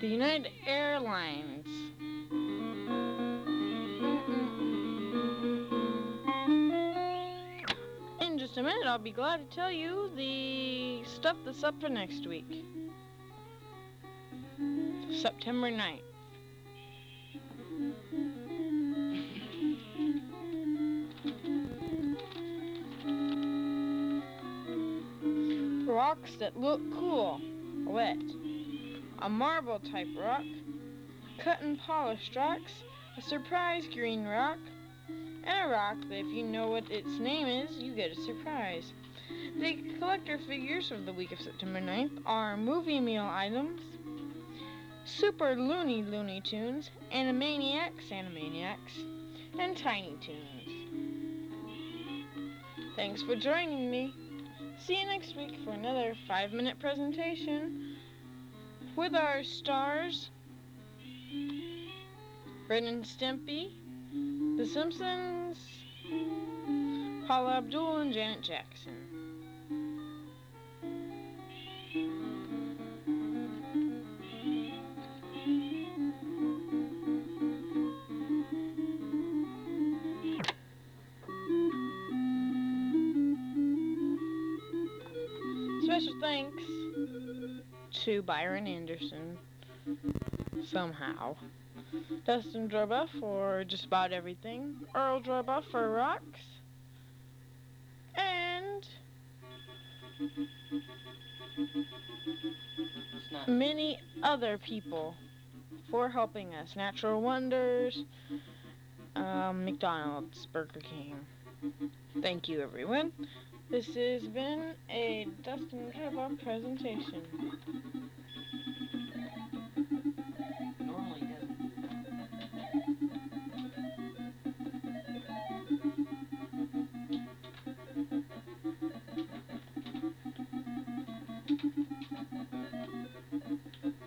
The United Airlines. In just a minute, I'll be glad to tell you the stuff that's up for next week. September 9th. Rocks that look cool. Wet. A marble type rock. Cut and polished rocks. A surprise green rock. And a rock that if you know what its name is, you get a surprise. The collector figures of the week of September 9th are movie meal items, Super Looney Tunes, Animaniacs, and Tiny Toons. Thanks for joining me. See you next week for another 5-minute presentation with our stars, Ren and Stimpy, The Simpsons, Paula Abdul, and Janet Jackson. Special thanks to Byron Anderson, somehow, Dustin Drubba for just about everything, Earl Drubba for rocks, and many other people for helping us. Natural Wonders, McDonald's, Burger King. Thank you, everyone. This has been a Dustin Drubba presentation. Normally doesn't do that.